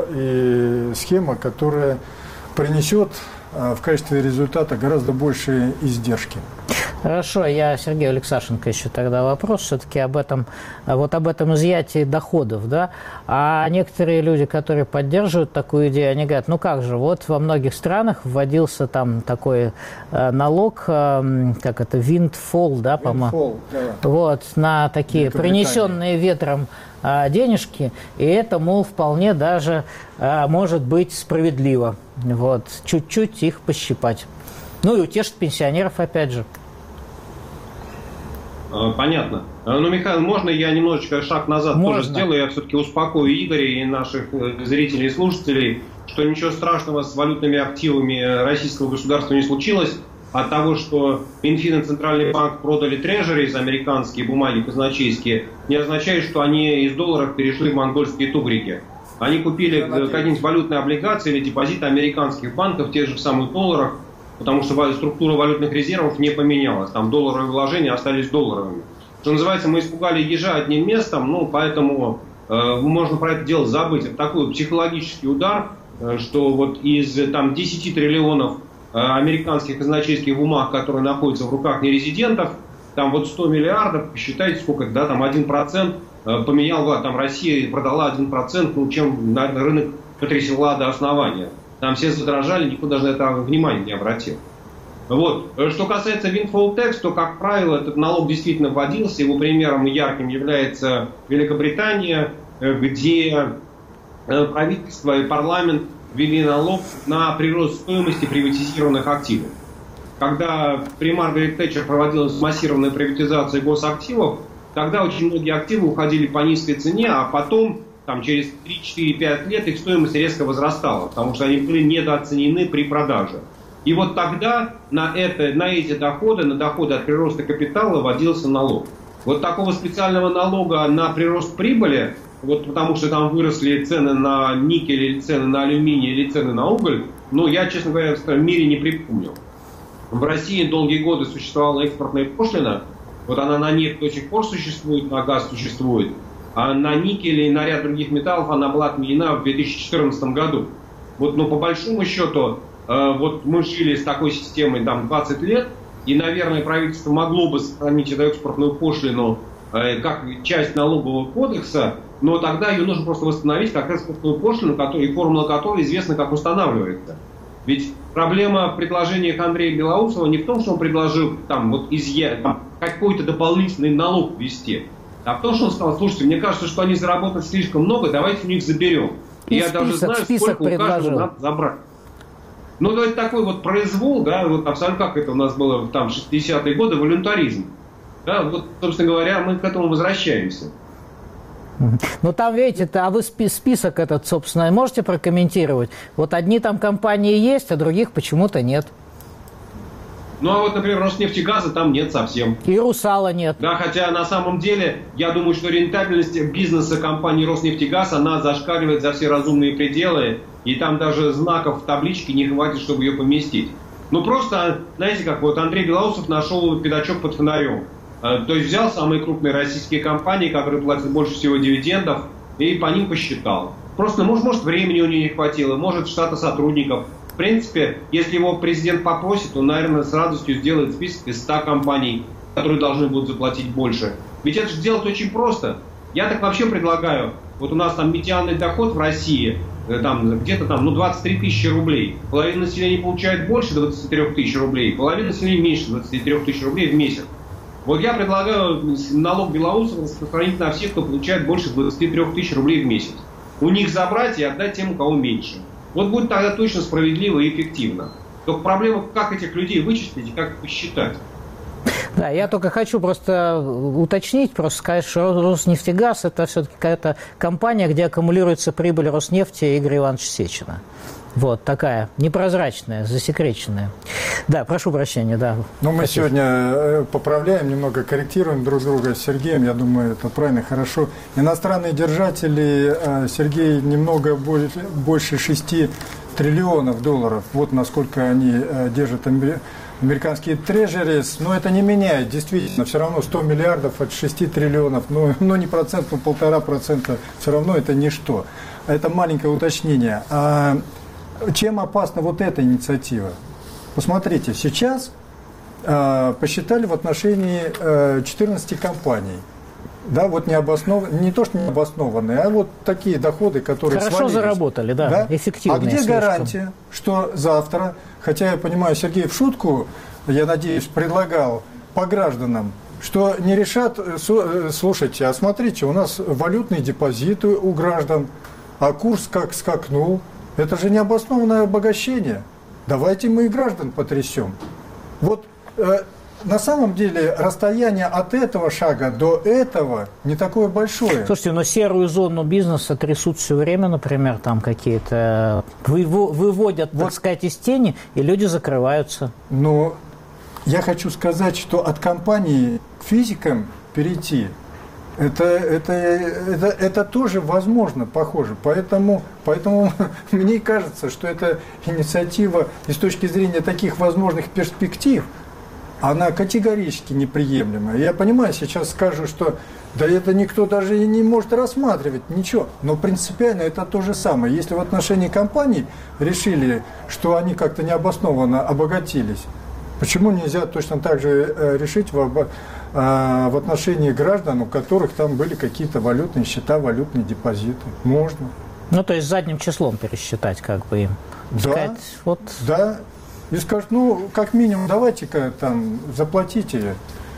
которая принесет в качестве результата гораздо большие издержки. Хорошо, я Сергею Алексашенко еще тогда вопрос все-таки об этом изъятии доходов, да? А некоторые люди, которые поддерживают такую идею, они говорят, как же, вот во многих странах вводился там такой налог, как это, windfall, да, по-моему? Да. Вот, на такие принесенные ветром денежки, и это, мол, вполне даже может быть справедливо, вот, чуть-чуть их пощипать. И утешит пенсионеров опять же. Понятно. Михаил, можно я немножечко шаг назад тоже сделаю? Я все-таки успокою Игоря и наших зрителей и слушателей, что ничего страшного с валютными активами российского государства не случилось. От того, что Минфин и Центральный банк продали трежерис, американские бумаги казначейские, не означает, что они из долларов перешли в монгольские тугрики. Они купили какие-нибудь валютные облигации или депозиты американских банков в тех же самых долларах, потому что структура валютных резервов не поменялась. Там долларовые вложения остались долларовыми. Что называется, мы испугали ежа одним местом, поэтому можно про это дело забыть. Это такой психологический удар, что вот из 10 триллионов американских казначейских бумаг, которые находятся в руках нерезидентов, там 100 миллиардов, посчитайте, сколько, да, там 1% поменял, там Россия продала 1%, чем рынок потрясла до основания. Там все задрожали, никто даже на это внимания не обратил. Вот. Что касается windfall tax, то, как правило, этот налог действительно вводился. Его примером ярким является Великобритания, где правительство и парламент ввели налог на прирост стоимости приватизированных активов. Когда при Маргарет Тэтчер проводилась массированная приватизация госактивов, тогда очень многие активы уходили по низкой цене, а потом через 3-4-5 лет их стоимость резко возрастала, потому что они были недооценены при продаже. И вот тогда на эти доходы, на доходы от прироста капитала вводился налог. Вот такого специального налога на прирост прибыли, потому что там выросли цены на никель, или цены на алюминий, или цены на уголь, я, честно говоря, в мире не припомнил. В России долгие годы существовала экспортная пошлина, она на нефть до сих пор существует, на газ существует. А на никель и на ряд других металлов она была отменена в 2014 году. Но по большому счету вот мы жили с такой системой там 20 лет, и, наверное, правительство могло бы сохранить эту экспортную пошлину как часть налогового кодекса, но тогда ее нужно просто восстановить как экспортную пошлину, и формула которой известна, как устанавливается. Ведь проблема в предложениях Андрея Белоусова не в том, что он предложил какой-то дополнительный налог ввести, а в том, что он сказал: слушайте, мне кажется, что они заработали слишком много, давайте у них заберем. И я даже знаю, сколько у каждого надо забрать. Ну, это такой вот произвол, да, вот абсолютно как это у нас было там в 60-е годы, волюнтаризм. Да, вот, собственно говоря, мы к этому возвращаемся. Ну, там, видите, а вы список этот, собственно, можете прокомментировать? Вот одни там компании есть, а других почему-то нет. Ну, а вот, например, Роснефтегаза там нет совсем. И Русала нет. Да, хотя на самом деле, я думаю, что рентабельность бизнеса компании Роснефтегаз, она зашкаливает за все разумные пределы, и там даже знаков в табличке не хватит, чтобы ее поместить. Ну, просто, знаете, как вот Андрей Белоусов нашел пятачок под фонарем. То есть взял самые крупные российские компании, которые платят больше всего дивидендов, и по ним посчитал. Просто, может, времени у них не хватило, может, штата сотрудников. В принципе, если его президент попросит, он, наверное, с радостью сделает список из 100 компаний, которые должны будут заплатить больше. Ведь это же делать очень просто. Я так вообще предлагаю, вот у нас там медианный доход в России, там, где-то там, 23 тысячи рублей. Половина населения получает больше 23 тысяч рублей, половина населения меньше 23 тысяч рублей в месяц. Вот я предлагаю налог Белоусова распространить на всех, кто получает больше 23 тысяч рублей в месяц. У них забрать и отдать тем, у кого меньше. Вот будет тогда точно справедливо и эффективно. Только проблема, как этих людей вычислить и как их посчитать. Да, я только хочу просто уточнить, просто сказать, что Роснефтегаз – это все-таки какая-то компания, где аккумулируется прибыль Роснефти Игоря Ивановича Сечина. Вот такая непрозрачная, засекреченная. Да, прошу прощения, да. Ну, мы сегодня поправляем, немного корректируем друг друга с Сергеем. Я думаю, это правильно, хорошо. Иностранные держатели, Сергей, немного больше 6 триллионов долларов. Вот насколько они держат американские трежерис. Но это не меняет, действительно. Все равно 100 миллиардов от 6 триллионов. Ну, не процент, но 1,5%. Все равно это ничто. Это маленькое уточнение. Чем опасна вот эта инициатива? Посмотрите, сейчас посчитали в отношении 14 компаний. Да, вот не то, что необоснованные, а вот такие доходы, которые хорошо свалились. Заработали, да, эффективные. А где слишком гарантия, что завтра, хотя я понимаю, Сергей в шутку, я надеюсь, предлагал по гражданам, что не решат, слушайте, а смотрите, у нас валютные депозиты у граждан, а курс как скакнул. Это же необоснованное обогащение. Давайте мы и граждан потрясем. Вот на самом деле расстояние от этого шага до этого не такое большое. Слушайте, но серую зону бизнеса трясут все время, например, там какие-то выводят, так сказать, из тени, и люди закрываются. Но я хочу сказать, что от компании к физикам перейти это тоже возможно, похоже. Поэтому мне кажется, что эта инициатива и с точки зрения таких возможных перспектив, она категорически неприемлема. Я понимаю, сейчас скажу, что да это никто даже и не может рассматривать, ничего. Но принципиально это то же самое. Если в отношении компаний решили, что они как-то необоснованно обогатились, почему нельзя точно так же решить в отношении граждан, у которых там были какие-то валютные счета, валютные депозиты? Можно. Ну, то есть задним числом пересчитать как бы им. Да, сказать, вот. Да. И скажут, ну, как минимум, давайте-ка там заплатите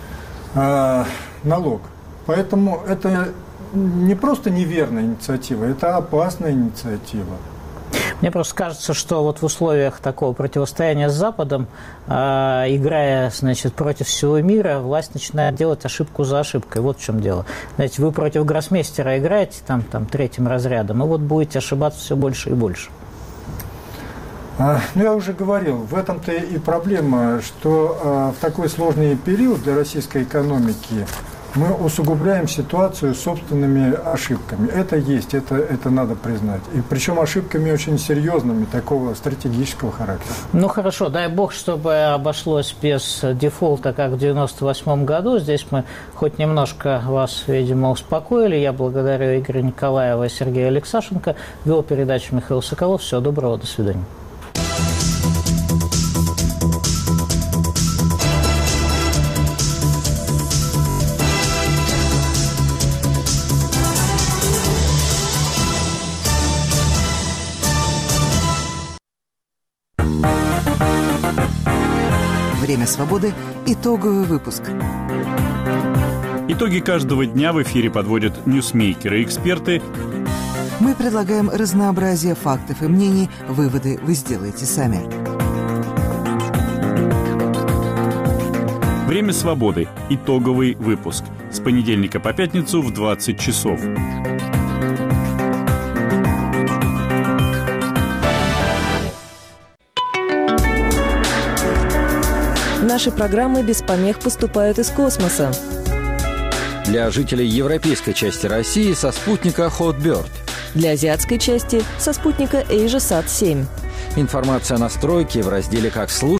налог. Поэтому это не просто неверная инициатива, это опасная инициатива. Мне просто кажется, что вот в условиях такого противостояния с Западом, играя, значит, против всего мира, власть начинает делать ошибку за ошибкой. Вот в чем дело. Знаете, вы против гроссмейстера играете там третьим разрядом, и вот будете ошибаться все больше и больше. Ну, я уже говорил, в этом-то и проблема, что в такой сложный период для российской экономики мы усугубляем ситуацию собственными ошибками. Это есть, это надо признать. И причем ошибками очень серьезными, такого стратегического характера. Ну хорошо, дай бог, чтобы обошлось без дефолта, как в 1998 году. Здесь мы хоть немножко вас, видимо, успокоили. Я благодарю Игоря Николаева и Сергея Алексашенко. Вел передачу Михаил Соколов. Всего доброго, до свидания. Время свободы. Итоговый выпуск. Итоги каждого дня в эфире подводят ньюсмейкеры и эксперты. Мы предлагаем разнообразие фактов и мнений. Выводы вы сделаете сами. Время свободы. Итоговый выпуск. С понедельника по пятницу в 20 часов. Наши программы без помех поступают из космоса. Для жителей европейской части России со спутника Hotbird. Для азиатской части со спутника AsiaSat-7. Информация о настройке в разделе «Как слушать»